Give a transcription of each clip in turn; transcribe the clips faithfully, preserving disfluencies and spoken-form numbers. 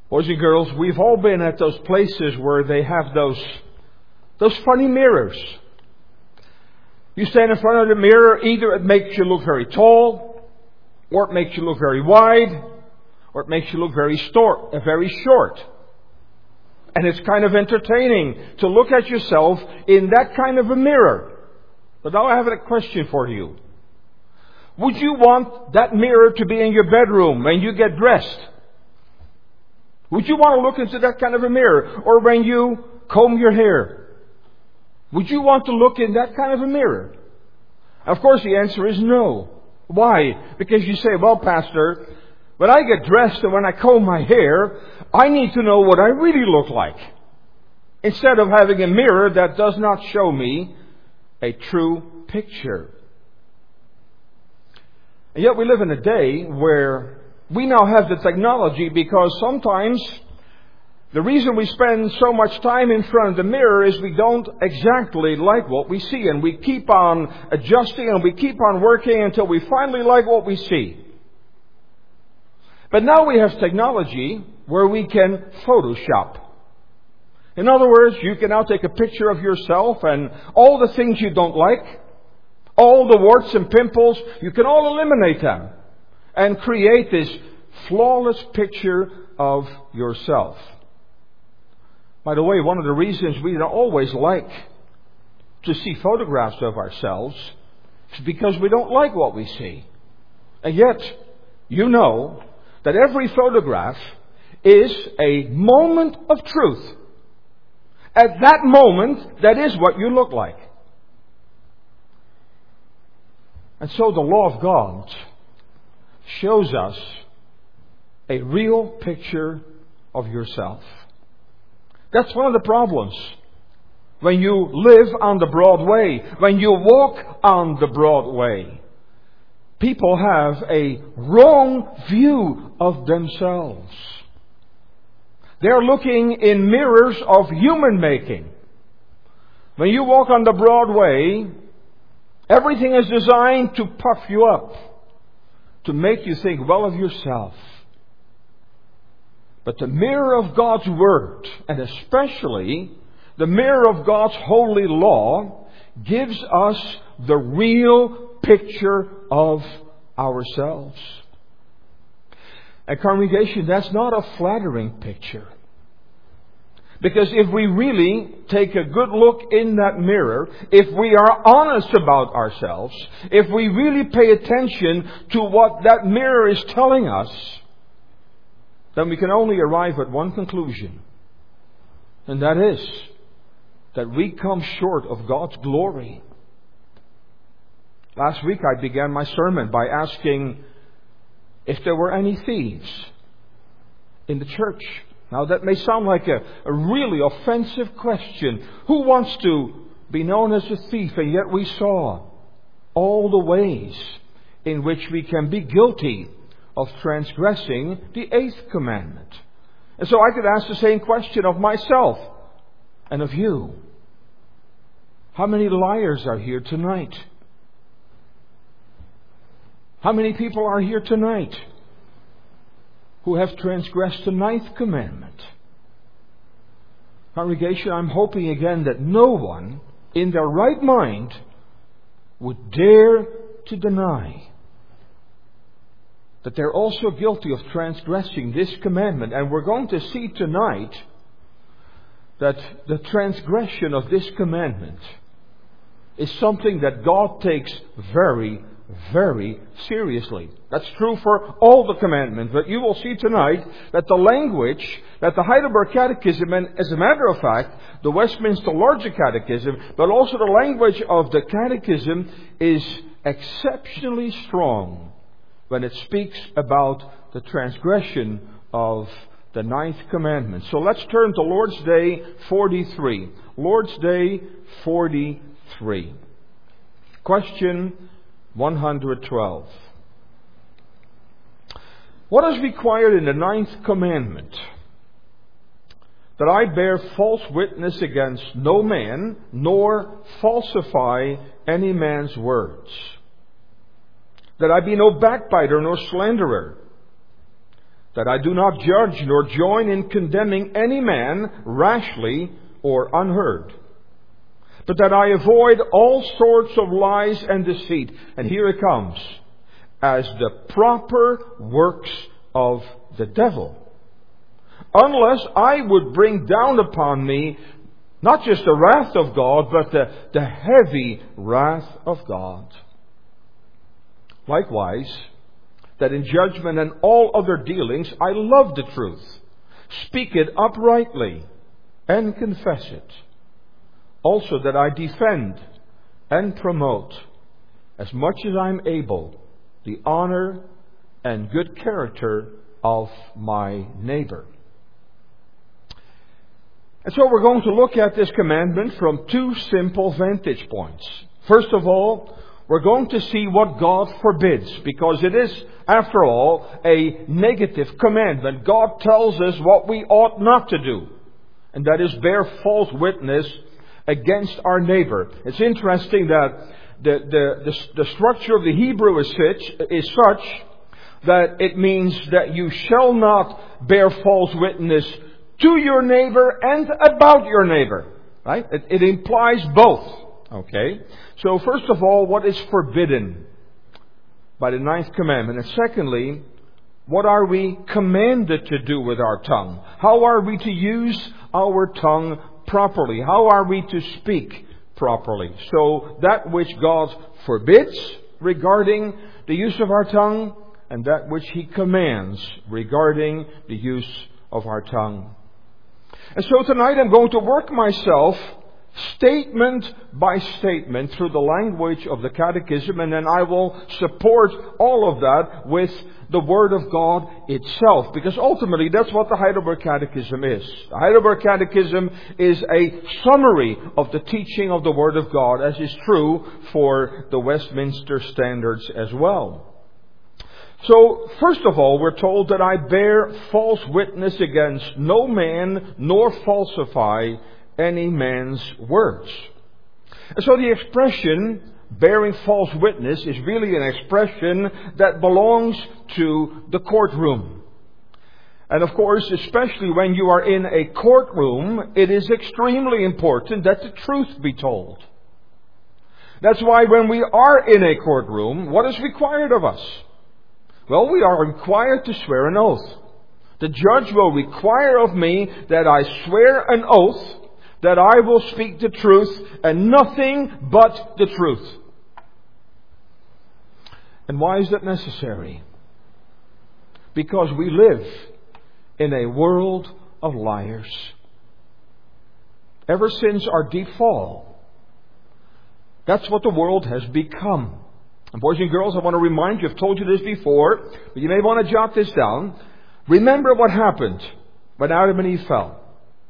Boys and girls, we've all been at those places where they have those, those funny mirrors. You stand in front of the mirror, either it makes you look very tall, or it makes you look very wide, or it makes you look very, stor- uh, very short. And it's kind of entertaining to look at yourself in that kind of a mirror. But now I have a question for you. Would you want that mirror to be in your bedroom when you get dressed? Would you want to look into that kind of a mirror? Or when you comb your hair? Would you want to look in that kind of a mirror? Of course the answer is no. Why? Because you say, well, Pastor, when I get dressed and when I comb my hair, I need to know what I really look like. Instead of having a mirror that does not show me a true picture. And yet we live in a day where we now have the technology, because sometimes the reason we spend so much time in front of the mirror is we don't exactly like what we see. And we keep on adjusting and we keep on working until we finally like what we see. But now we have technology where we can Photoshop. In other words, you can now take a picture of yourself and all the things you don't like, all the warts and pimples, you can all eliminate them and create this flawless picture of yourself. By the way, one of the reasons we don't always like to see photographs of ourselves is because we don't like what we see. And yet, you know that every photograph is a moment of truth. At that moment, that is what you look like. And so the law of God shows us a real picture of yourself. That's one of the problems. When you live on the broad way, when you walk on the broad way, people have a wrong view of themselves. They're looking in mirrors of human making. When you walk on the broad way, everything is designed to puff you up, to make you think well of yourself. But the mirror of God's Word, and especially the mirror of God's holy law, gives us the real picture of ourselves. And congregation, that's not a flattering picture. Because if we really take a good look in that mirror, if we are honest about ourselves, if we really pay attention to what that mirror is telling us, then we can only arrive at one conclusion. And that is that we come short of God's glory. Last week I began my sermon by asking if there were any thieves in the church. Now that may sound like a, a really offensive question. Who wants to be known as a thief? And yet we saw all the ways in which we can be guilty of transgressing the eighth commandment. And so I could ask the same question of myself and of you. How many liars are here tonight? How many people are here tonight who have transgressed the ninth commandment? Congregation, I'm hoping again that no one in their right mind would dare to deny that they're also guilty of transgressing this commandment. And we're going to see tonight that the transgression of this commandment is something that God takes very, very seriously. That's true for all the commandments. But you will see tonight that the language that the Heidelberg Catechism, and as a matter of fact, the Westminster Larger Catechism, but also the language of the Catechism is exceptionally strong when it speaks about the transgression of the ninth commandment. So let's turn to Lord's Day forty-three. Lord's Day forty-three. Question one hundred twelve. What is required in the ninth commandment? That I bear false witness against no man, nor falsify any man's words. That I be no backbiter nor slanderer. that I do not judge nor join in condemning any man rashly or unheard, but that I avoid all sorts of lies and deceit. And here it comes, as the proper works of the devil. Unless I would bring down upon me not just the wrath of God, but the, the heavy wrath of God. Likewise, that in judgment and all other dealings I love the truth, speak it uprightly, and confess it. Also that I defend and promote, as much as I'm able, the honor and good character of my neighbor. And so we're going to look at this commandment from two simple vantage points. First of all, we're going to see what God forbids, because it is, after all, a negative commandment. God tells us what we ought not to do, and that is bear false witness against our neighbor. It's interesting that the, the, the, the structure of the Hebrew is such, is such that it means that you shall not bear false witness to your neighbor and about your neighbor. Right? It, it implies both. Okay? So first of all, what is forbidden by the ninth commandment? And secondly, what are we commanded to do with our tongue? How are we to use our tongue properly? How are we to speak properly? So that which God forbids regarding the use of our tongue, and that which He commands regarding the use of our tongue. And so tonight I'm going to work myself statement by statement through the language of the Catechism, and then I will support all of that with the Word of God itself, because ultimately that's what the Heidelberg Catechism is. The Heidelberg Catechism is a summary of the teaching of the Word of God, as is true for the Westminster Standards as well. So, first of all, we're told that I bear false witness against no man, nor falsify any man's words. And so the expression bearing false witness is really an expression that belongs to the courtroom. And of course, especially when you are in a courtroom, it is extremely important that the truth be told. That's why when we are in a courtroom, what is required of us? Well, we are required to swear an oath. The judge will require of me that I swear an oath that I will speak the truth and nothing but the truth. And why is that necessary? Because we live in a world of liars. Ever since our deep fall, that's what the world has become. And boys and girls, I want to remind you, I've told you this before, but you may want to jot this down. Remember what happened when Adam and Eve fell.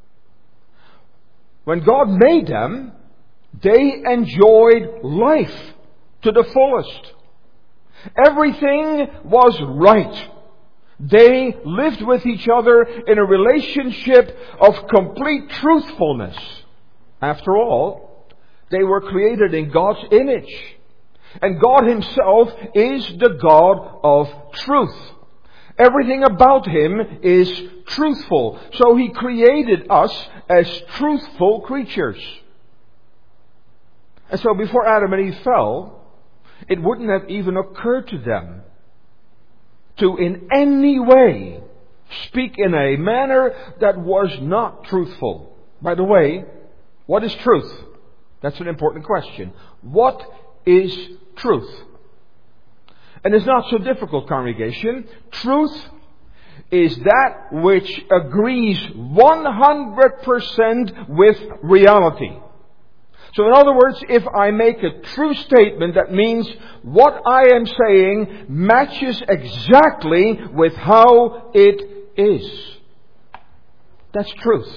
When God made them, they enjoyed life to the fullest. Everything was right. They lived with each other in a relationship of complete truthfulness. After all, they were created in God's image. And God Himself is the God of truth. Everything about Him is truthful. So He created us as truthful creatures. And so before Adam and Eve fell, it wouldn't have even occurred to them to in any way speak in a manner that was not truthful. By the way, what is truth? That's an important question. What is truth? And it's not so difficult, congregation. Truth is that which agrees one hundred percent with reality. So in other words, if I make a true statement, that means what I am saying matches exactly with how it is. That's truth.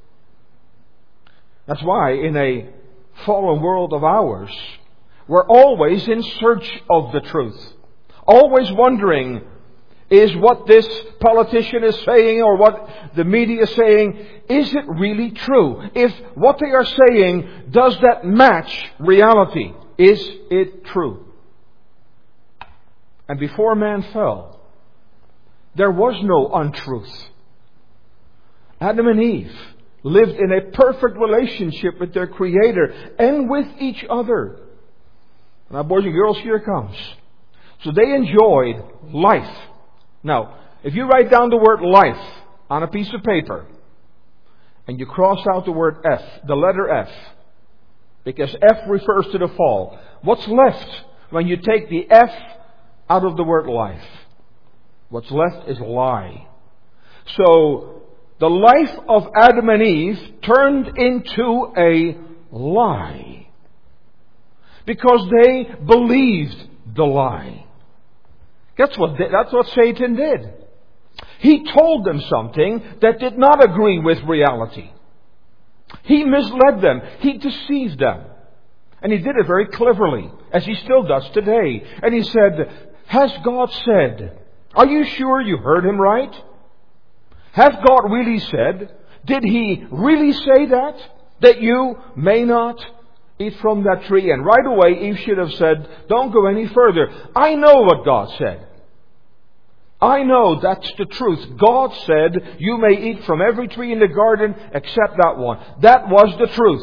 That's why in a fallen world of ours, we're always in search of the truth. Always wondering, is what this politician is saying or what the media is saying, is it really true? If what they are saying, does that match reality? Is it true? And before man fell, There was no untruth. Adam and Eve lived in a perfect relationship with their Creator and with each other. Now, boys and girls, here it comes. So they enjoyed life. Now, if you write down the word life on a piece of paper, and you cross out the word F, the letter F, because F refers to the fall, what's left when you take the F out of the word life? What's left is lie. So, the life of Adam and Eve turned into a lie. Because they believed the lie. That's what, that's what Satan did. He told them something that did not agree with reality. He misled them. He deceived them. And he did it very cleverly, as he still does today. And he said, has God said? Are you sure you heard him right? Has God really said? Did he really say that? That you may not eat from that tree? And right away Eve should have said, don't go any further. I know what God said. I know that's the truth. God said, you may eat from every tree in the garden except that one. That was the truth.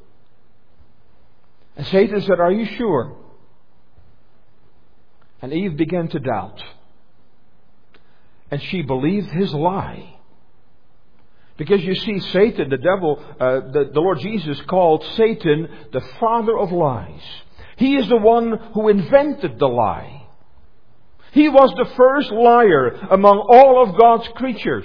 And Satan said, are you sure? And Eve began to doubt. And she believed his lie. Because you see, Satan, the devil, uh, the, the Lord Jesus called Satan the father of lies. He is the one who invented the lie. He was the first liar among all of God's creatures.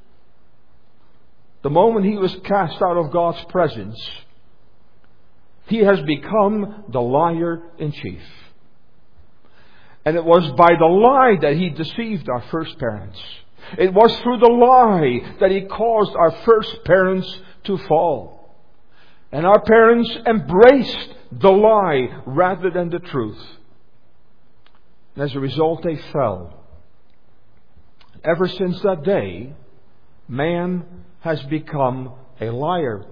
The moment he was cast out of God's presence, he has become the liar in chief. And it was by the lie that he deceived our first parents. It was through the lie that he caused our first parents to fall. And our parents embraced the lie rather than the truth. And as a result, they fell. Ever since that day, man has become a liar.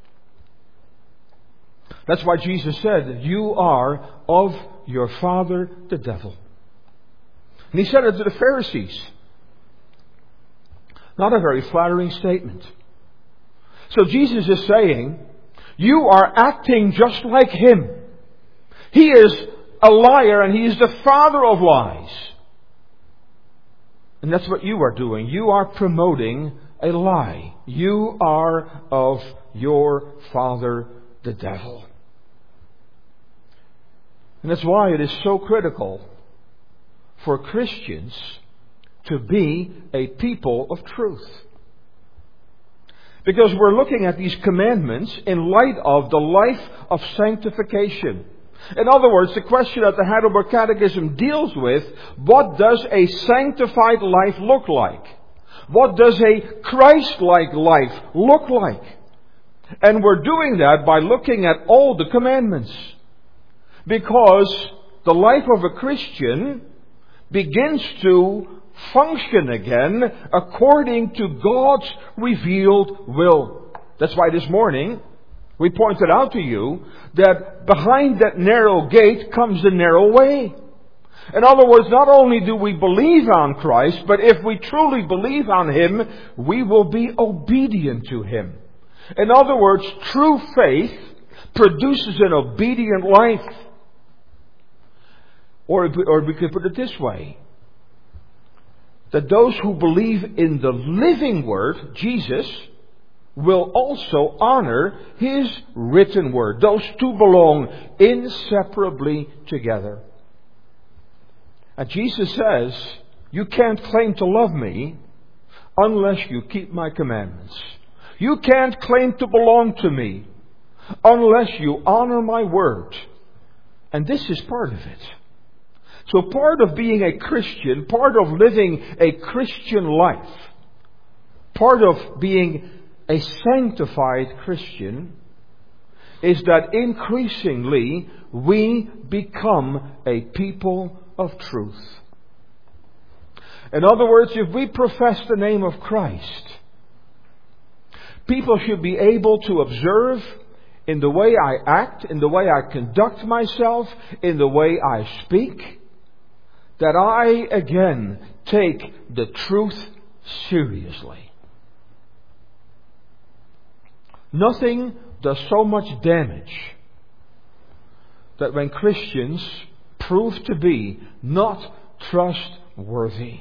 That's why Jesus said, you are of your father, the devil. And he said it to the Pharisees. Not a very flattering statement. So Jesus is saying, you are acting just like him. He is a liar and he is the father of lies. And that's what you are doing. You are promoting a lie. You are of your father, the devil. And that's why it is so critical for Christians to be a people of truth. Because we're looking at these commandments in light of the life of sanctification. In other words, the question that the Heidelberg Catechism deals with, what does a sanctified life look like? What does a Christ-like life look like? And we're doing that by looking at all the commandments. Because the life of a Christian begins to function again according to God's revealed will. That's why this morning we pointed out to you that behind that narrow gate comes the narrow way. In other words, not only do we believe on Christ, but if we truly believe on Him, we will be obedient to Him. In other words, true faith produces an obedient life. Or, or we could put it this way, that those who believe in the living Word, Jesus, will also honor His written Word. Those two belong inseparably together. And Jesus says, you can't claim to love me unless you keep my commandments. You can't claim to belong to me unless you honor my Word. And this is part of it. So part of being a Christian, part of living a Christian life, part of being a sanctified Christian is that increasingly we become a people of truth. In other words, if we profess the name of Christ, people should be able to observe in the way I act, in the way I conduct myself, in the way I speak, that I again take the truth seriously. Nothing does so much damage that when Christians prove to be not trustworthy.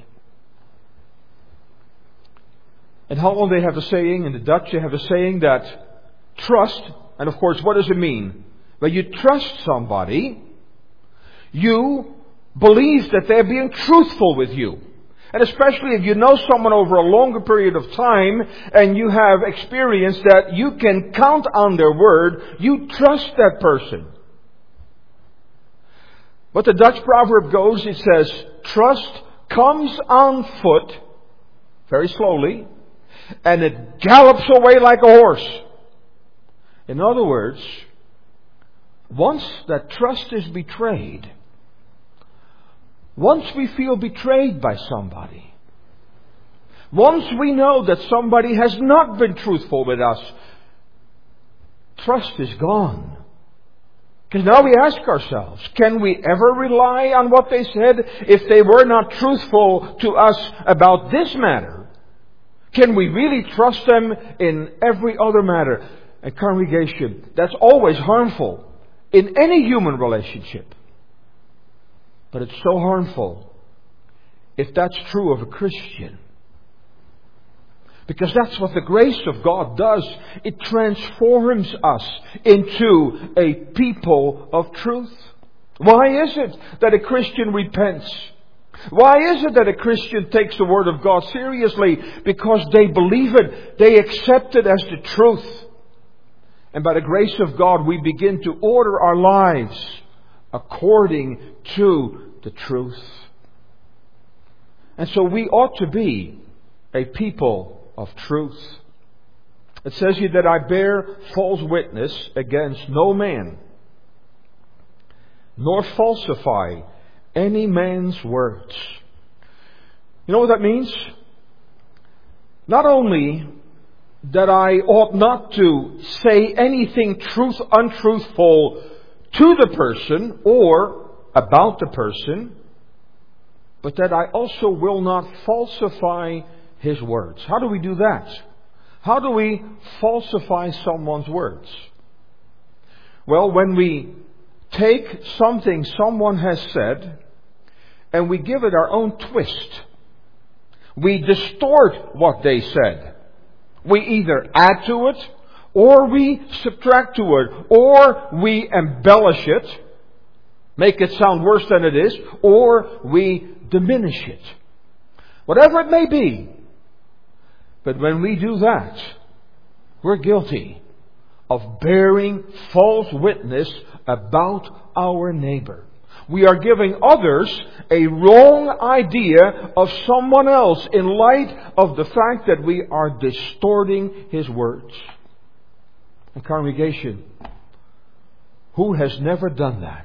In Holland they have a saying, in the Dutch they have a saying that trust, and of course what does it mean? When you trust somebody, you believe that they're being truthful with you. And especially if you know someone over a longer period of time and you have experienced that you can count on their word, you trust that person. But the Dutch proverb goes, it says, trust comes on foot, very slowly, and it gallops away like a horse. In other words, once that trust is betrayed, once we feel betrayed by somebody, once we know that somebody has not been truthful with us, trust is gone. Because now we ask ourselves, can we ever rely on what they said if they were not truthful to us about this matter? Can we really trust them in every other matter? A congregation, that's always harmful in any human relationship. But it's so harmful if that's true of a Christian. Because that's what the grace of God does. It transforms us into a people of truth. Why is it that a Christian repents? Why is it that a Christian takes the Word of God seriously? Because they believe it. They accept it as the truth. And by the grace of God, we begin to order our lives according to the truth. And so we ought to be a people of truth. It says here that I bear false witness against no man, nor falsify any man's words. You know what that means? Not only that I ought not to say anything truth untruthful to the person or about the person, but that I also will not falsify his words. How do we do that? How do we falsify someone's words? Well, when we take something someone has said and we give it our own twist, we distort what they said. We either add to it, or we subtract to it, or we embellish it, make it sound worse than it is, or we diminish it. Whatever it may be. But when we do that, we're guilty of bearing false witness about our neighbor. We are giving others a wrong idea of someone else in light of the fact that we are distorting his words. A congregation, who has never done that?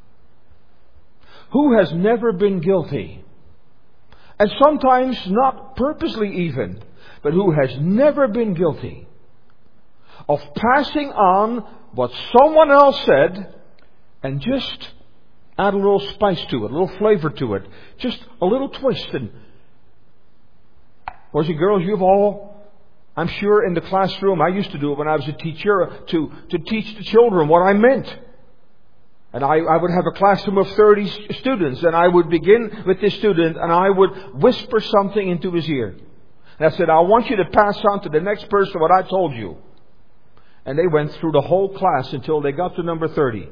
Who has never been guilty? And sometimes not purposely even, but who has never been guilty of passing on what someone else said and just add a little spice to it, a little flavor to it, just a little twist. And boys and girls, you've all, I'm sure in the classroom, I used to do it when I was a teacher, to, to teach the children what I meant. And I, I would have a classroom of thirty students, and I would begin with this student, and I would whisper something into his ear. And I said, I want you to pass on to the next person what I told you. And they went through the whole class until they got to number thirty.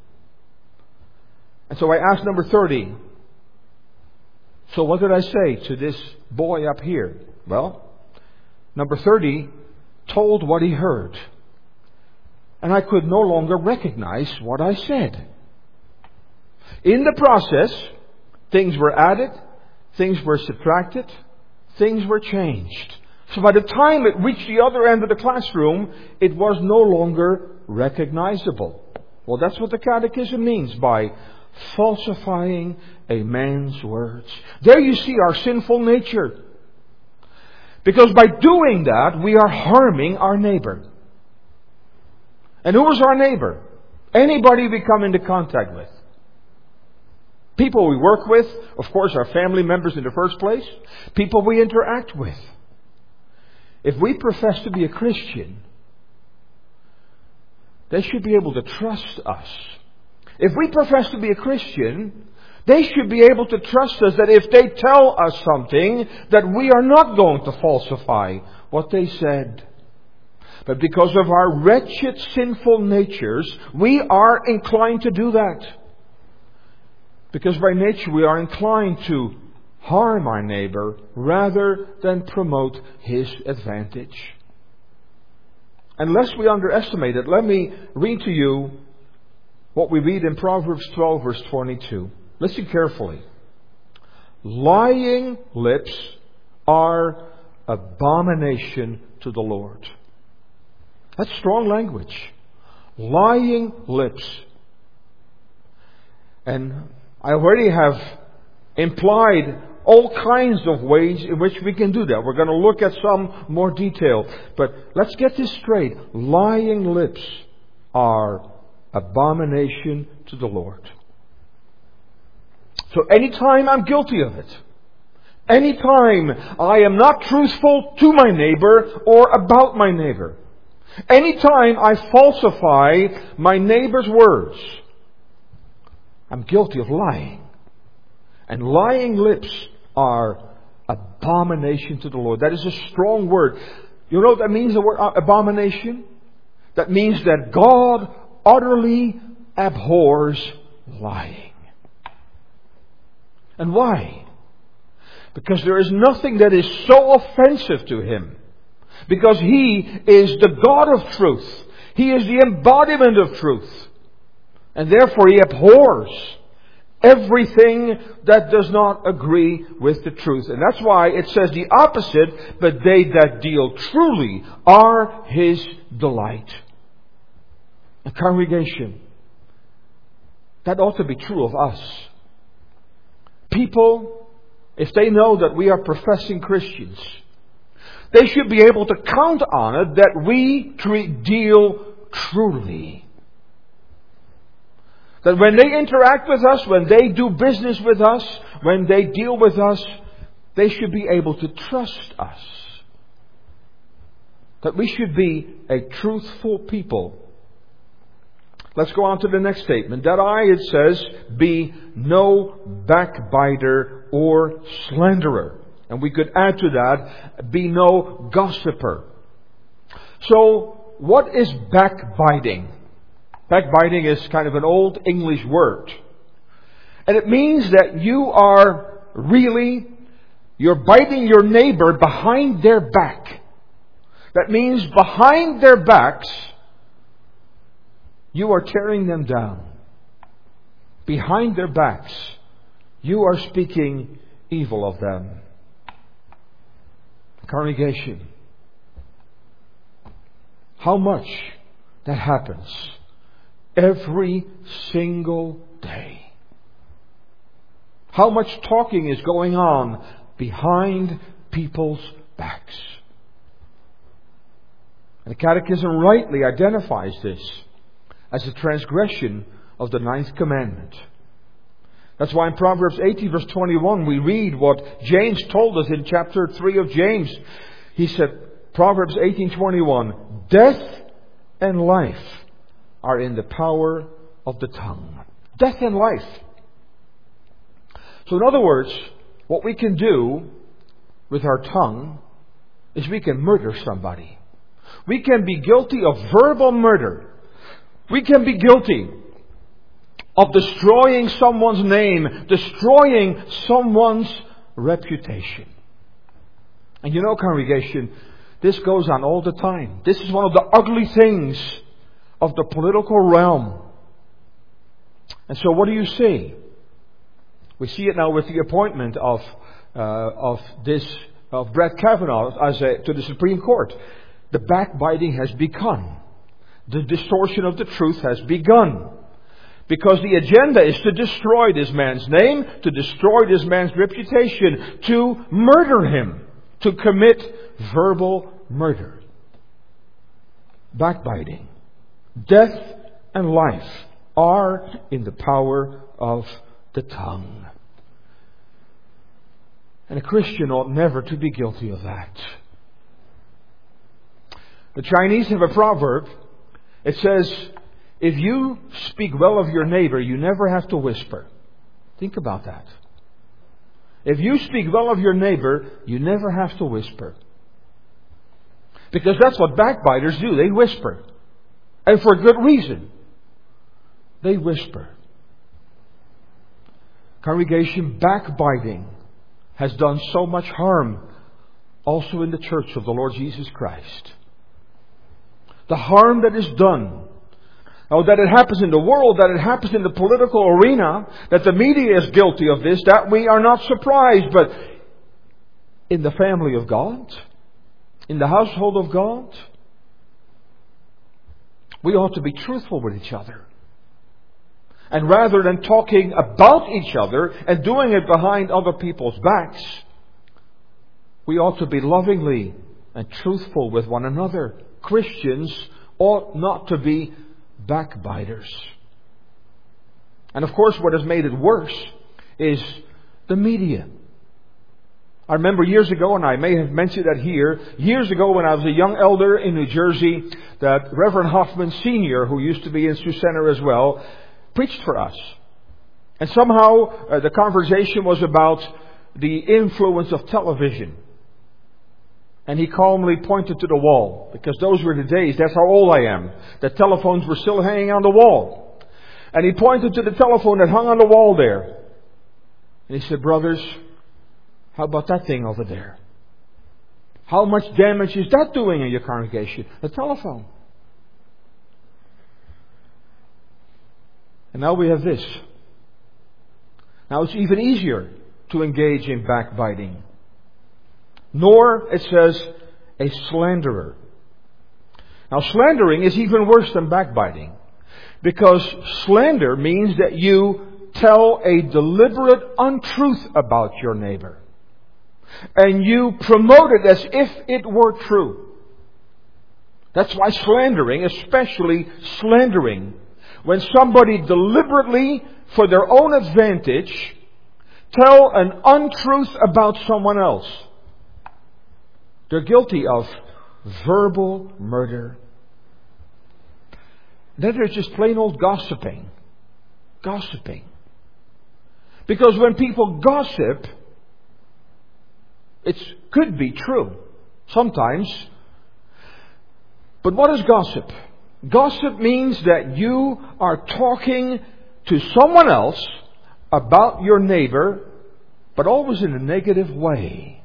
And so I asked number thirty, so what did I say to this boy up here? Well, number thirty told what he heard. And I could no longer recognize what I said. In the process, things were added, things were subtracted, things were changed. So by the time it reached the other end of the classroom, it was no longer recognizable. Well, that's what the Catechism means by falsifying a man's words. There you see our sinful nature. Because by doing that, we are harming our neighbor. And who is our neighbor? Anybody we come into contact with. People we work with, of course, our family members in the first place. People we interact with. If we profess to be a Christian, they should be able to trust us. If we profess to be a Christian, they should be able to trust us that if they tell us something, that we are not going to falsify what they said. But because of our wretched, sinful natures, we are inclined to do that. Because by nature we are inclined to harm our neighbor rather than promote his advantage. And lest we underestimate it, let me read to you what we read in Proverbs twelve verse twenty-two. Listen carefully. Lying lips are abomination to the Lord. That's strong language. Lying lips. And I already have implied all kinds of ways in which we can do that. We're going to look at some more detail. But let's get this straight. Lying lips are abomination to the Lord. So anytime I'm guilty of it, anytime I am not truthful to my neighbor or about my neighbor, anytime I falsify my neighbor's words, I'm guilty of lying. And lying lips are abomination to the Lord. That is a strong word. You know what that means, the word abomination? That means that God utterly abhors lying. And why? Because there is nothing that is so offensive to Him. Because He is the God of truth. He is the embodiment of truth. And therefore He abhors everything that does not agree with the truth. And that's why it says the opposite, but they that deal truly are His delight. A congregation, that ought to be true of us. People, if they know that we are professing Christians, they should be able to count on it that we treat, deal truly. That when they interact with us, when they do business with us, when they deal with us, they should be able to trust us. That we should be a truthful people. Let's go on to the next statement. That I, it says, be no backbiter or slanderer. And we could add to that, be no gossiper. So, what is backbiting? Backbiting is kind of an old English word. And it means that you are really, you're biting your neighbor behind their back. That means behind their backs, you are tearing them down. Behind their backs, you are speaking evil of them. Congregation, how much that happens every single day. How much talking is going on behind people's backs. And the Catechism rightly identifies this as a transgression of the ninth commandment. That's why in Proverbs eighteen verse twenty-one we read what James told us in chapter three of James. He said, Proverbs eighteen twenty-one, death and life are in the power of the tongue. Death and life. So in other words, what we can do with our tongue is we can murder somebody. We can be guilty of verbal murder. We can be guilty of destroying someone's name, destroying someone's reputation. And you know, congregation, this goes on all the time. This is one of the ugly things of the political realm. And so what do you see? We see it now with the appointment of uh, of this of Brett Kavanaugh as a, to the Supreme Court. The backbiting has begun. The distortion of the truth has begun. Because the agenda is to destroy this man's name, to destroy this man's reputation, to murder him, to commit verbal murder. Backbiting. Death and life are in the power of the tongue. And a Christian ought never to be guilty of that. The Chinese have a proverb. It says, if you speak well of your neighbor, you never have to whisper. Think about that. If you speak well of your neighbor, you never have to whisper. Because that's what backbiters do. They whisper. And for good reason. They whisper. Congregation, backbiting has done so much harm also in the church of the Lord Jesus Christ. The harm that is done. Oh, that it happens in the world, that it happens in the political arena, that the media is guilty of this, that we are not surprised. But in the family of God, in the household of God, we ought to be truthful with each other. And rather than talking about each other and doing it behind other people's backs, we ought to be lovingly and truthful with one another. Christians ought not to be backbiters. And of course, what has made it worse is the media. I remember years ago, and I may have mentioned that here, years ago when I was a young elder in New Jersey, that Reverend Hoffman Senior, who used to be in Sioux Center as well, preached for us. And somehow uh, the conversation was about the influence of television. And he calmly pointed to the wall, because those were the days, that's how old I am, that telephones were still hanging on the wall. And he pointed to the telephone that hung on the wall there. And he said, brothers, how about that thing over there? How much damage is that doing in your congregation? The telephone. And now we have this. Now it's even easier to engage in backbiting. Nor, it says, a slanderer. Now slandering is even worse than backbiting. Because slander means that you tell a deliberate untruth about your neighbor. And you promote it as if it were true. That's why slandering, especially slandering, when somebody deliberately, for their own advantage, tell an untruth about someone else. They're guilty of verbal murder. Then there's just plain old gossiping. Gossiping. Because when people gossip, it could be true. Sometimes. But what is gossip? Gossip means that you are talking to someone else about your neighbor, but always in a negative way.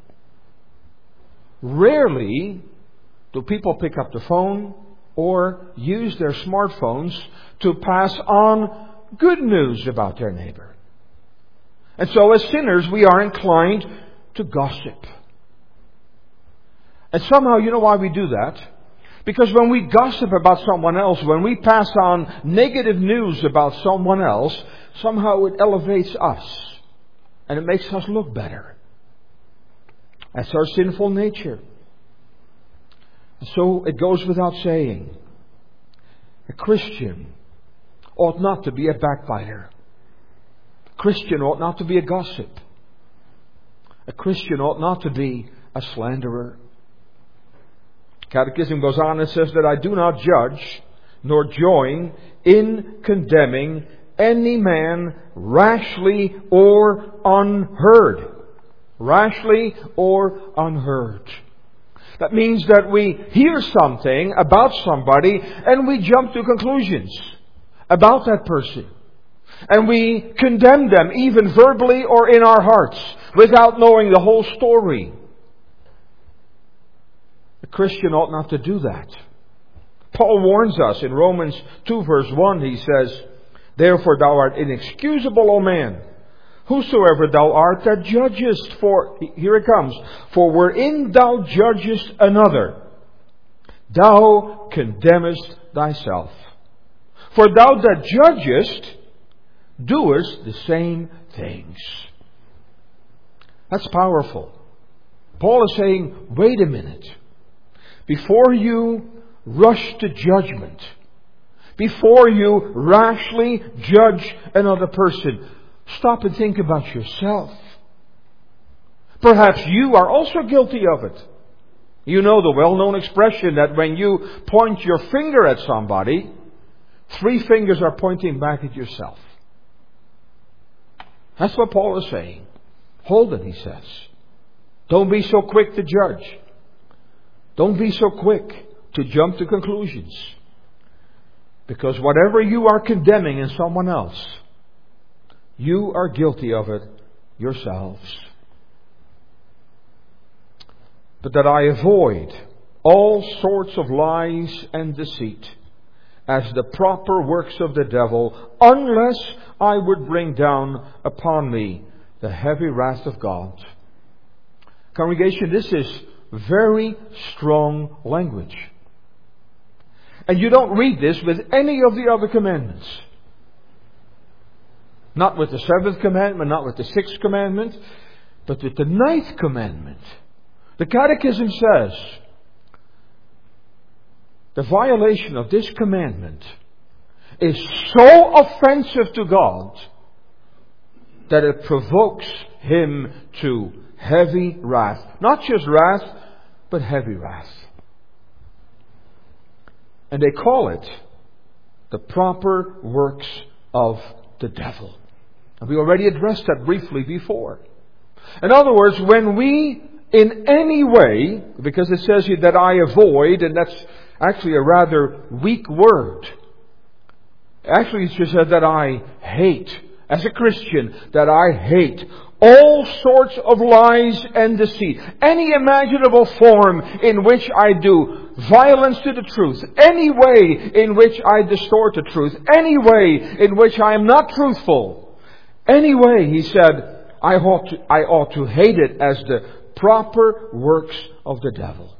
Rarely do people pick up the phone or use their smartphones to pass on good news about their neighbor. And so as sinners, we are inclined to gossip. And somehow, you know why we do that? Because when we gossip about someone else, when we pass on negative news about someone else, somehow it elevates us. And it makes us look better. That's our sinful nature. So it goes without saying. A Christian ought not to be a backbiter. A Christian ought not to be a gossip. A Christian ought not to be a slanderer. Catechism goes on and says that I do not judge nor join in condemning any man rashly or unheard. Rashly or unheard. That means that we hear something about somebody and we jump to conclusions about that person. And we condemn them even verbally or in our hearts without knowing the whole story. A Christian ought not to do that. Paul warns us in Romans two verse one, he says, therefore thou art inexcusable, O man, whosoever thou art that judgest, for, here it comes, for wherein thou judgest another, thou condemnest thyself. For thou that judgest, doest the same things. That's powerful. Paul is saying, wait a minute. Before you rush to judgment, before you rashly judge another person, Stop and think about yourself. Perhaps you are also guilty of it. You know the well-known expression that when you point your finger at somebody, three fingers are pointing back at yourself. That's what Paul is saying. Hold it, he says. Don't be so quick to judge. Don't be so quick to jump to conclusions. Because whatever you are condemning in someone else, you are guilty of it yourselves. But that I avoid all sorts of lies and deceit as the proper works of the devil, unless I would bring down upon me the heavy wrath of God. Congregation, this is very strong language. And you don't read this with any of the other commandments. Not with the seventh commandment, not with the sixth commandment, but with the ninth commandment. The Catechism says the violation of this commandment is so offensive to God that it provokes Him to heavy wrath. Not just wrath, but heavy wrath. And they call it the proper works of the devil. And we already addressed that briefly before. In other words, when we in any way, because it says here that I avoid, and that's actually a rather weak word. Actually it just says that I hate, as a Christian, that I hate all sorts of lies and deceit. Any imaginable form in which I do violence to the truth. Any way in which I distort the truth. Any way in which I am not truthful. Any way, he said, I ought to, I ought to hate it as the proper works of the devil.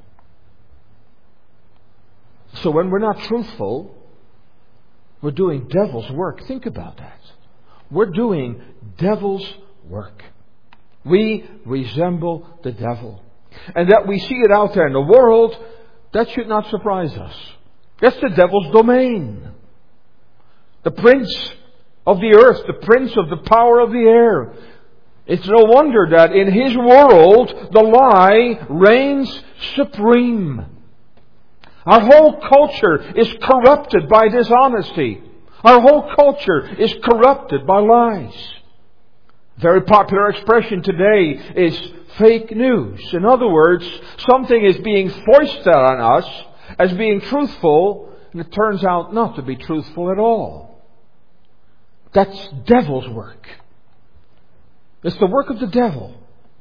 So when we're not truthful, we're doing devil's work. Think about that. We're doing devil's work. We resemble the devil. And that we see it out there in the world, that should not surprise us. That's the devil's domain. The prince of the earth, the prince of the power of the air. It's no wonder that in his world, the lie reigns supreme. Our whole culture is corrupted by dishonesty. Our whole culture is corrupted by lies. A very popular expression today is fake news. In other words, something is being foisted on us as being truthful, and it turns out not to be truthful at all. That's devil's work. It's the work of the devil.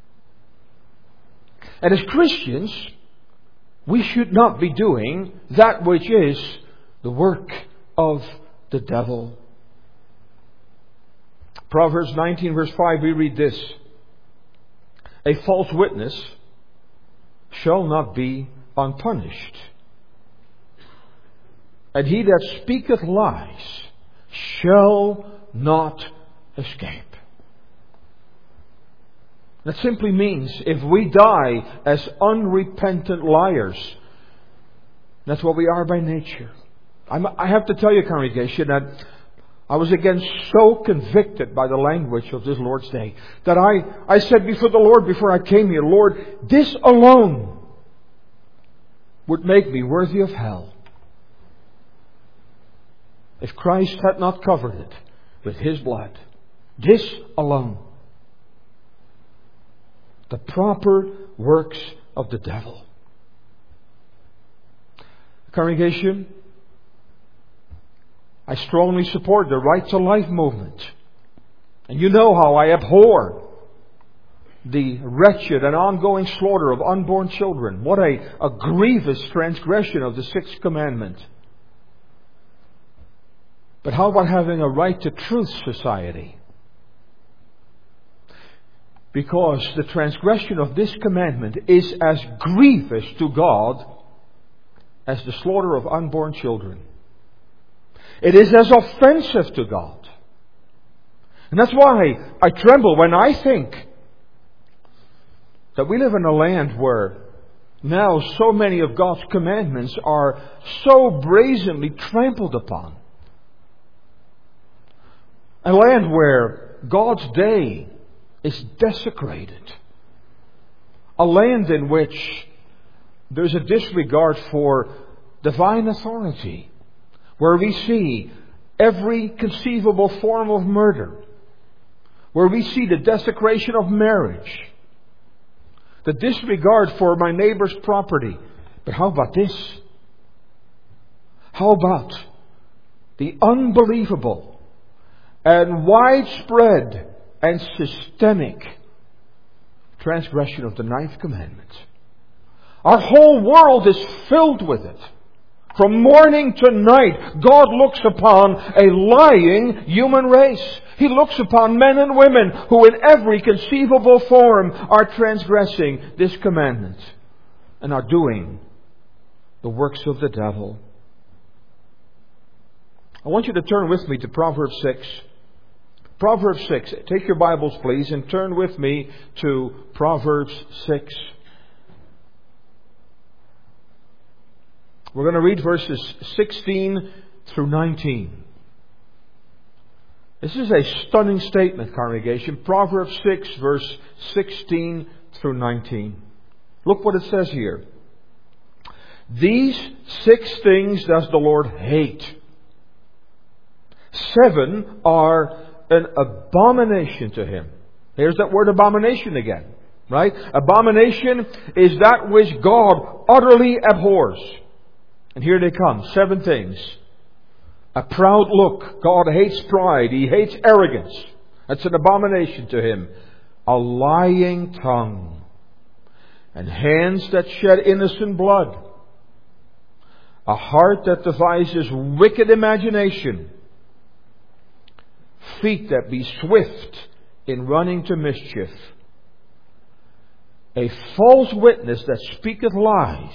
And as Christians, we should not be doing that which is the work of the devil. Proverbs nineteen verse five, we read this. A false witness shall not be unpunished, and he that speaketh lies shall not escape. That simply means if we die as unrepentant liars, that's what we are by nature. I'm, I have to tell you, congregation, that I was again so convicted by the language of this Lord's Day that I, I said before the Lord, before I came here, Lord, this alone would make me worthy of hell. If Christ had not covered it with His blood. This alone. The proper works of the devil. Congregation, I strongly support the Right to Life movement. And you know how I abhor the wretched and ongoing slaughter of unborn children. What a, a grievous transgression of the sixth commandment. But how about having a right to truth society? Because the transgression of this commandment is as grievous to God as the slaughter of unborn children. It is as offensive to God. And that's why I tremble when I think that we live in a land where now so many of God's commandments are so brazenly trampled upon. A land where God's day is desecrated. A land in which there's a disregard for divine authority. Where we see every conceivable form of murder. Where we see the desecration of marriage. The disregard for my neighbor's property. But how about this? How about the unbelievable and widespread and systemic transgression of the ninth commandment? Our whole world is filled with it. From morning to night, God looks upon a lying human race. He looks upon men and women who in every conceivable form are transgressing this commandment and are doing the works of the devil. I want you to turn with me to Proverbs six. Proverbs six. Take your Bibles, please, and turn with me to Proverbs six. We're going to read verses sixteen through nineteen. This is a stunning statement, congregation. Proverbs six, verse sixteen through nineteen. Look what it says here. These six things does the Lord hate. Seven are an abomination to Him. Here's that word abomination again. Right? Abomination is that which God utterly abhors. And here they come. Seven things. A proud look. God hates pride. He hates arrogance. That's an abomination to Him. A lying tongue. And hands that shed innocent blood. A heart that devises wicked imagination. Feet that be swift in running to mischief. A false witness that speaketh lies.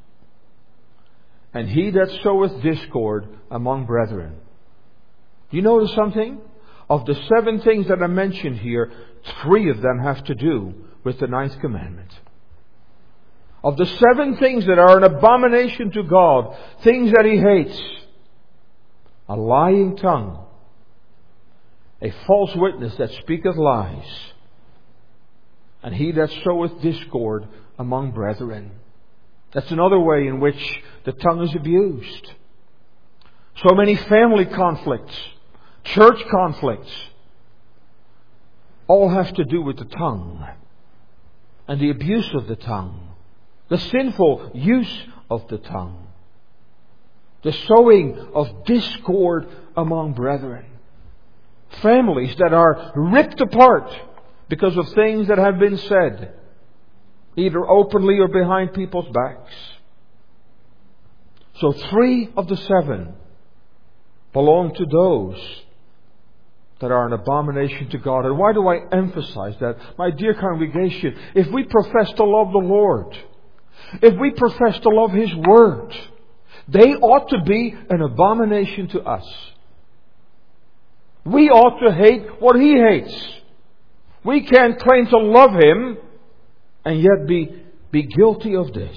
And he that soweth discord among brethren. Do you notice something? Of the seven things that are mentioned here, three of them have to do with the ninth commandment. Of the seven things that are an abomination to God, things that He hates, a lying tongue, a false witness that speaketh lies, and he that soweth discord among brethren. That's another way in which the tongue is abused. So many family conflicts, church conflicts, all have to do with the tongue and the abuse of the tongue, the sinful use of the tongue, the sowing of discord among brethren. Families that are ripped apart because of things that have been said, either openly or behind people's backs. So three of the seven belong to those that are an abomination to God. And why do I emphasize that? My dear congregation, if we profess to love the Lord, if we profess to love His Word, they ought to be an abomination to us. We ought to hate what He hates. We can't claim to love Him and yet be, be guilty of this.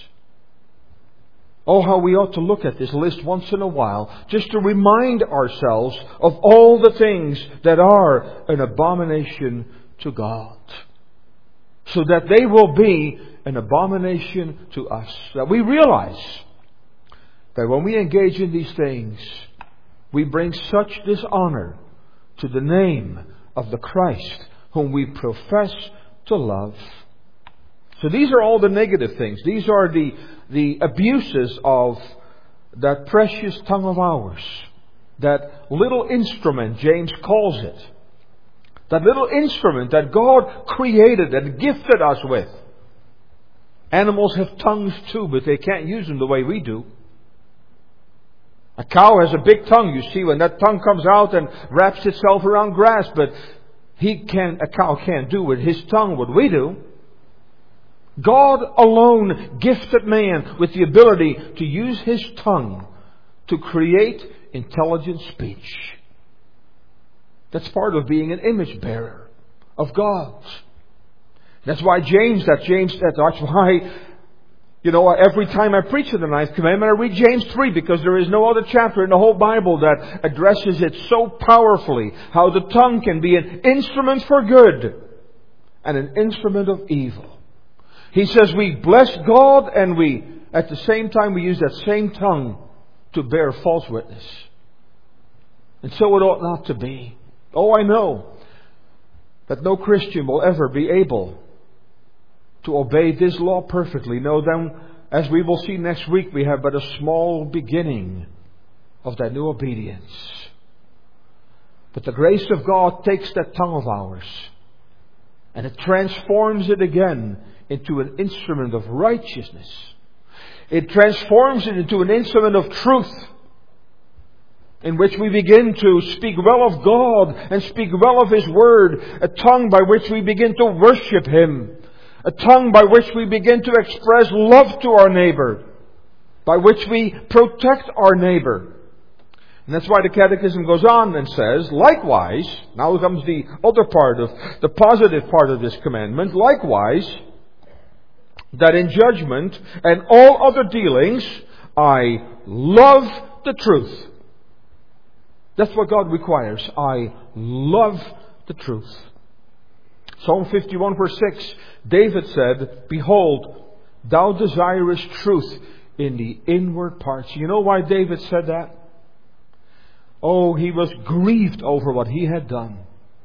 Oh, how we ought to look at this list once in a while, just to remind ourselves of all the things that are an abomination to God. So that they will be an abomination to us. That we realize that when we engage in these things, we bring such dishonor to the name of the Christ whom we profess to love. So these are all the negative things. These are the, the abuses of that precious tongue of ours. That little instrument, James calls it. That little instrument that God created and gifted us with. Animals have tongues too, but they can't use them the way we do. A cow has a big tongue, you see, when that tongue comes out and wraps itself around grass, but he can't, a cow can't do with his tongue what we do. God alone gifted man with the ability to use his tongue to create intelligent speech. That's part of being an image bearer of God. That's why James, that James, that's why You know, every time I preach the ninth commandment, I read James three, because there is no other chapter in the whole Bible that addresses it so powerfully. How the tongue can be an instrument for good and an instrument of evil. He says we bless God, and we, at the same time, we use that same tongue to bear false witness. And so it ought not to be. Oh, I know that no Christian will ever be able to obey this law perfectly. No, then, as we will see next week, we have but a small beginning of that new obedience. But the grace of God takes that tongue of ours and it transforms it again into an instrument of righteousness. It transforms it into an instrument of truth, in which we begin to speak well of God and speak well of His Word. A tongue by which we begin to worship Him. A tongue by which we begin to express love to our neighbor. By which we protect our neighbor. And that's why the Catechism goes on and says, likewise, now comes the other part of, the positive part of this commandment, likewise, that in judgment and all other dealings, I love the truth. That's what God requires. I love the truth. Psalm fifty-one verse six, David said, behold, thou desirest truth in the inward parts. You know why David said that? Oh, he was grieved over what he had done.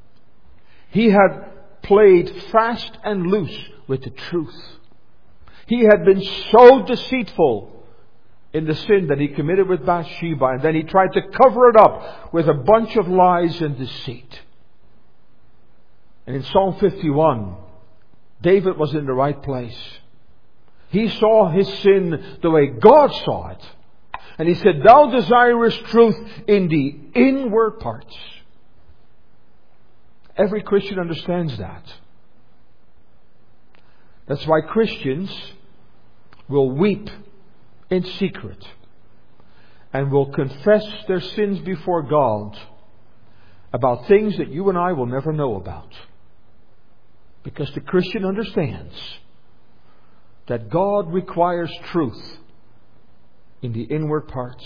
He had played fast and loose with the truth. He had been so deceitful in the sin that he committed with Bathsheba, and then he tried to cover it up with a bunch of lies and deceit. And in Psalm fifty-one, David was in the right place. He saw his sin the way God saw it. And he said, thou desirest truth in the inward parts. Every Christian understands that. That's why Christians will weep in secret and will confess their sins before God about things that you and I will never know about. Because the Christian understands that God requires truth in the inward parts.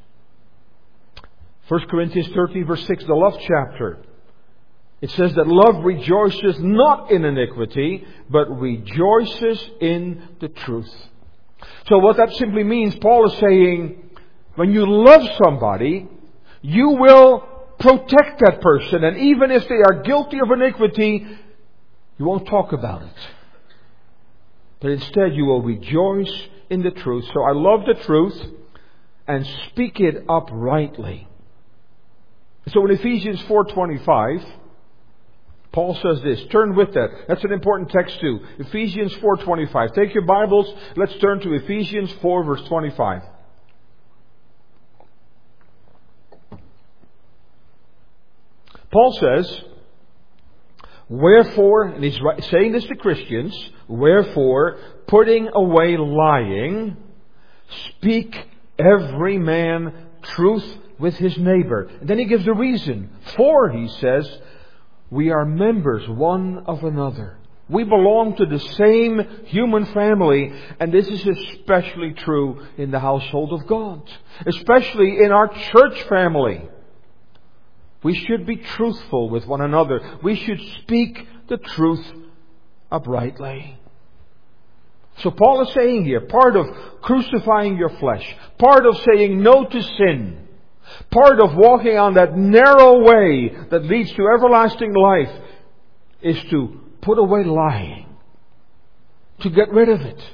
First Corinthians thirteen verse six, the love chapter. It says that love rejoices not in iniquity, but rejoices in the truth. So what that simply means, Paul is saying, when you love somebody, you will protect that person. And even if they are guilty of iniquity, you won't talk about it. But instead you will rejoice in the truth. So I love the truth and speak it uprightly. So in Ephesians four twenty-five, Paul says this. Turn with that. That's an important text too. Ephesians four twenty-five. Take your Bibles. Let's turn to Ephesians four verse twenty-five. Paul says, wherefore, and he's saying this to Christians, wherefore, putting away lying, speak every man truth with his neighbor. And then he gives the reason. For, he says, we are members one of another. We belong to the same human family, and this is especially true in the household of God. Especially in our church family. We should be truthful with one another. We should speak the truth uprightly. So Paul is saying here, part of crucifying your flesh, part of saying no to sin, part of walking on that narrow way that leads to everlasting life is to put away lying, to get rid of it,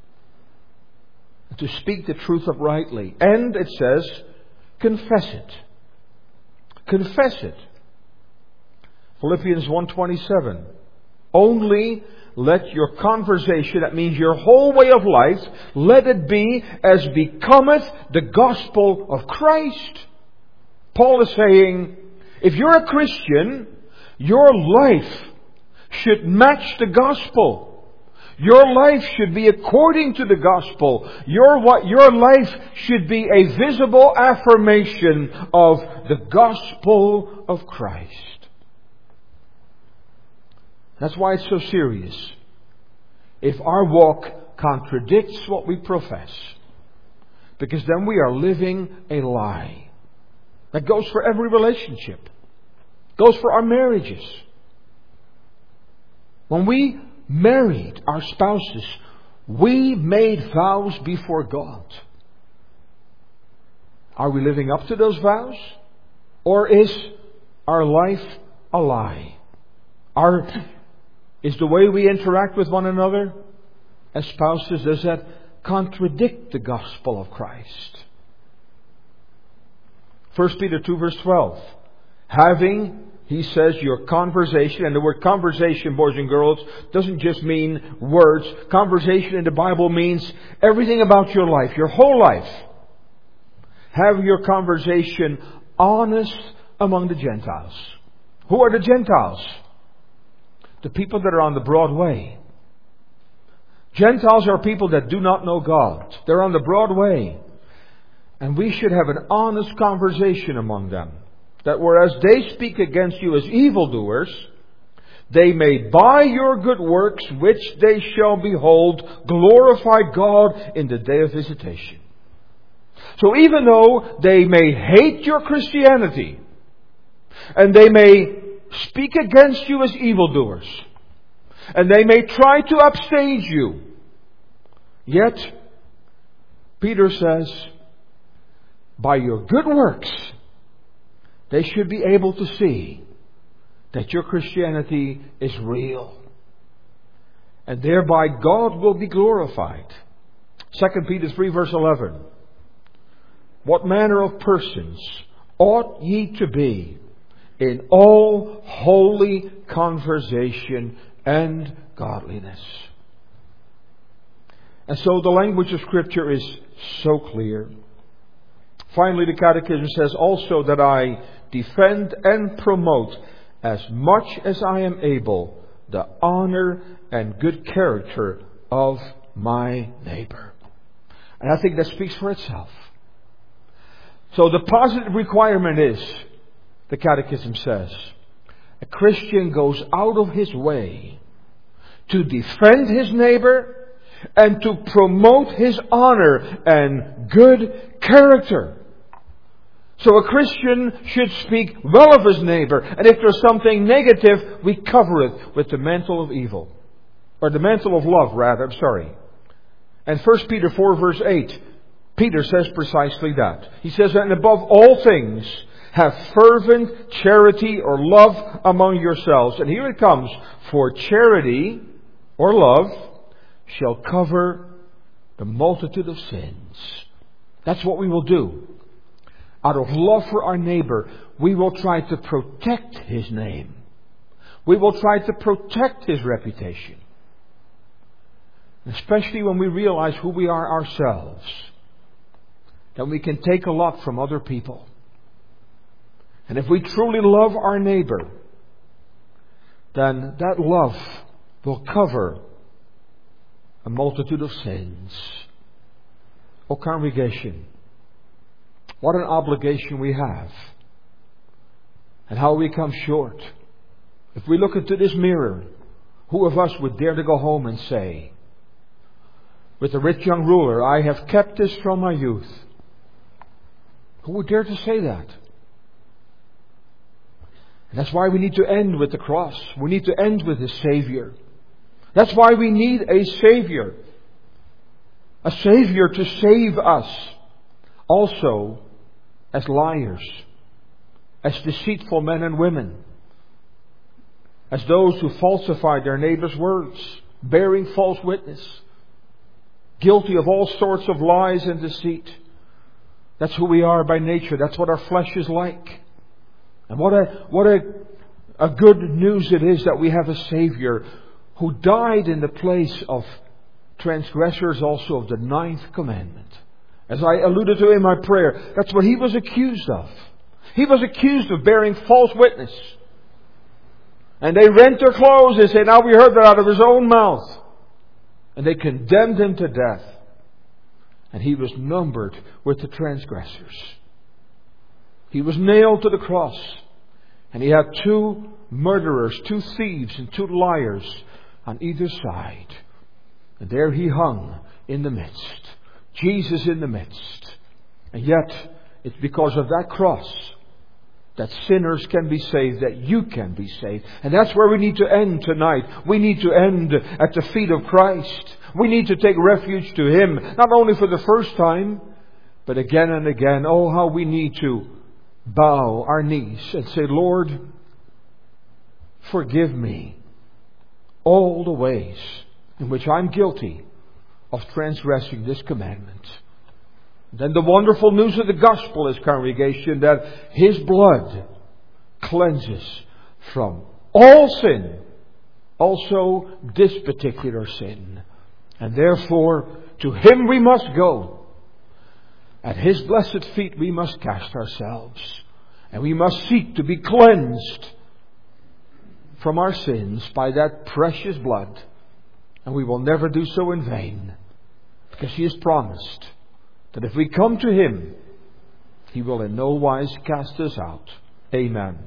to speak the truth uprightly. And it says, confess it. Confess it. Philippians one twenty-seven. Only let your conversation, that means your whole way of life, let it be as becometh the gospel of Christ. Paul is saying, if you're a Christian, your life should match the gospel. Your life should be according to the gospel. Your, what, your life should be a visible affirmation of the gospel of Christ. That's why it's so serious. if our walk contradicts what we profess. Because then we are living a lie. That goes for every relationship. Goes for our marriages. When we married our spouses, we made vows before God. Are we living up to those vows? Or is our life a lie? Are, is the way we interact with one another as spouses, does that contradict the gospel of Christ? First Peter two verse twelve. Having, he says, your conversation, and the word conversation, boys and girls, doesn't just mean words. Conversation in the Bible means everything about your life, your whole life. Have your conversation honest among the Gentiles. Who are the Gentiles? The people that are on the broad way. Gentiles are people that do not know God. They're on the broad way. And we should have an honest conversation among them. That whereas they speak against you as evildoers, they may by your good works, which they shall behold, glorify God in the day of visitation. So even though they may hate your Christianity, and they may speak against you as evildoers, and they may try to upstage you, yet Peter says, by your good works, they should be able to see that your Christianity is real. And thereby God will be glorified. Second Peter three verse eleven. What manner of persons ought ye to be in all holy conversation and godliness? And so the language of Scripture is so clear. Finally, the Catechism says also that I defend and promote as much as I am able the honor and good character of my neighbor. And I think that speaks for itself. So the positive requirement is, the Catechism says, a Christian goes out of his way to defend his neighbor and to promote his honor and good character. So a Christian should speak well of his neighbor. And if there's something negative, we cover it with the mantle of evil. Or the mantle of love, rather. I'm sorry. And First Peter four verse eight, Peter says precisely that. He says, and above all things, have fervent charity or love among yourselves. And here it comes. For charity or love shall cover the multitude of sins. That's what we will do. Out of love for our neighbor, we will try to protect his name. We will try to protect his reputation. Especially when we realize who we are ourselves. Then we can take a lot from other people. And if we truly love our neighbor, then that love will cover a multitude of sins. Oh, congregation, what an obligation we have. And how we come short. If we look into this mirror, who of us would dare to go home and say, with the rich young ruler, I have kept this from my youth? Who would dare to say that? And that's why we need to end with the cross. We need to end with the Savior. That's why we need a Savior. A Savior to save us. Also, as liars, as deceitful men and women, as those who falsify their neighbor's words, bearing false witness, guilty of all sorts of lies and deceit. That's who we are by nature. That's what our flesh is like. And what a what a, a good news it is that we have a Savior who died in the place of transgressors also of the ninth commandment. As I alluded to in my prayer, that's what he was accused of. He was accused of bearing false witness. And they rent their clothes. They say, now we heard that out of his own mouth. And they condemned him to death. And he was numbered with the transgressors. He was nailed to the cross. And he had two murderers, two thieves, and two liars on either side. And there He hung in the midst. Jesus in the midst. And yet, it's because of that cross that sinners can be saved, that you can be saved. And that's where we need to end tonight. We need to end at the feet of Christ. We need to take refuge to Him, not only for the first time, but again and again. Oh, how we need to bow our knees and say, Lord, forgive me all the ways in which I'm guilty of transgressing this commandment. Then the wonderful news of the gospel is, congregation, that His blood cleanses from all sin, also this particular sin. And therefore, to Him we must go. At His blessed feet we must cast ourselves. And we must seek to be cleansed from our sins by that precious blood. And we will never do so in vain, because He has promised that if we come to Him, He will in no wise cast us out. Amen.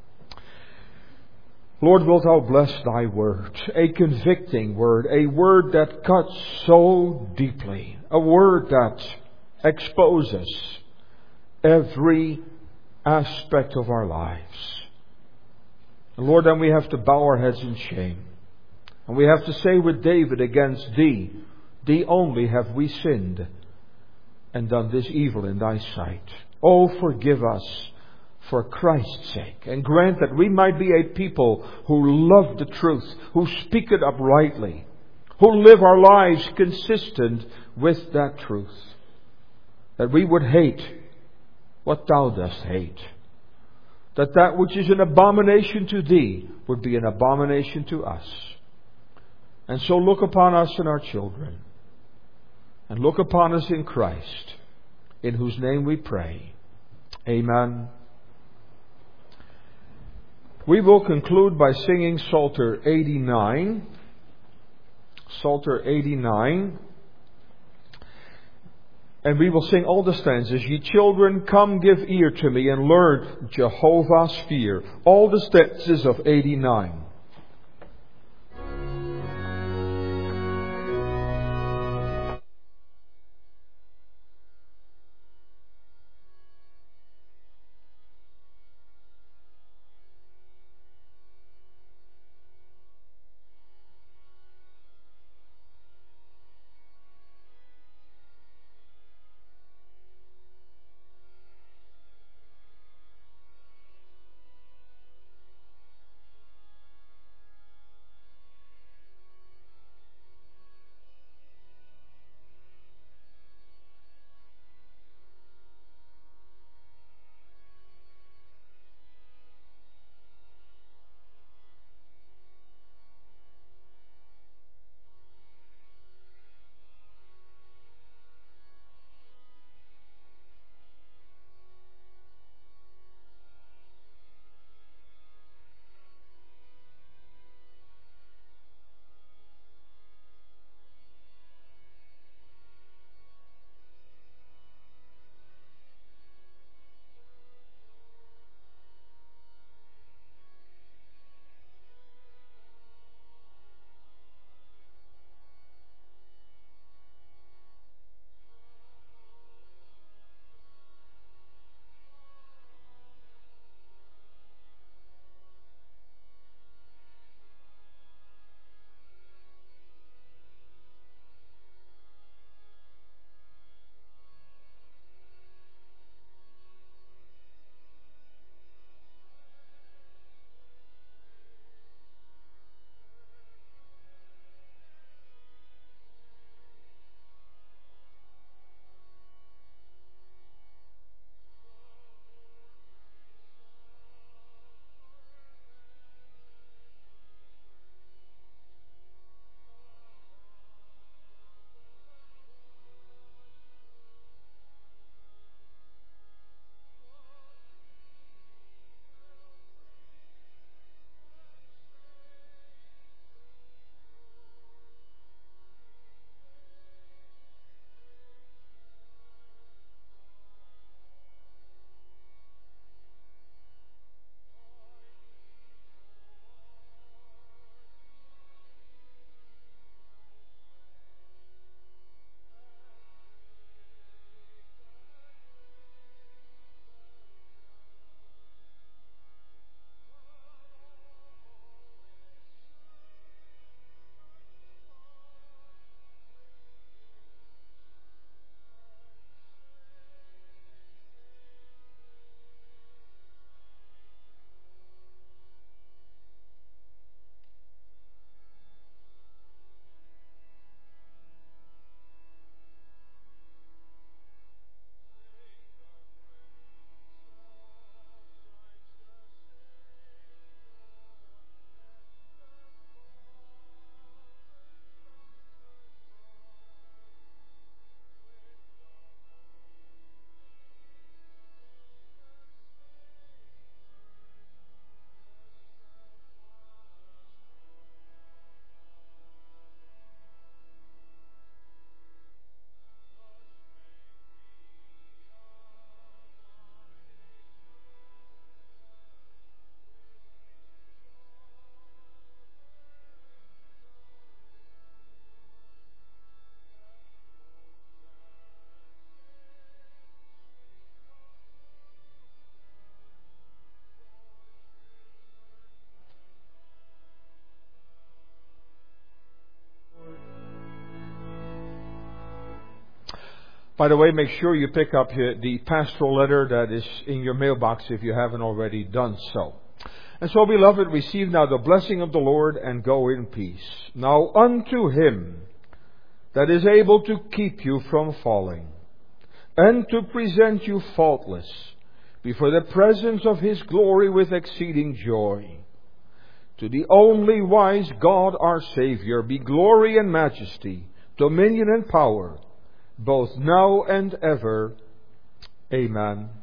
Lord, wilt Thou bless Thy word, a convicting word, a word that cuts so deeply, a word that exposes every aspect of our lives. And Lord, then we have to bow our heads in shame. And we have to say with David, against Thee, Thee only have we sinned and done this evil in Thy sight. Oh, forgive us for Christ's sake, and grant that we might be a people who love the truth, who speak it uprightly, who live our lives consistent with that truth. That we would hate what Thou dost hate. That that which is an abomination to Thee would be an abomination to us. And so look upon us and our children. And look upon us in Christ, in whose name we pray. Amen. We will conclude by singing Psalter eighty-nine. Psalter eighty-nine. And we will sing all the stanzas. Ye children, come give ear to me and learn Jehovah's fear. All the stanzas of eighty-nine. By the way, make sure you pick up the pastoral letter that is in your mailbox if you haven't already done so. And so, beloved, receive now the blessing of the Lord and go in peace. Now unto Him that is able to keep you from falling, and to present you faultless before the presence of His glory with exceeding joy. To the only wise God our Saviour be glory and majesty, dominion and power, both now and ever. Amen.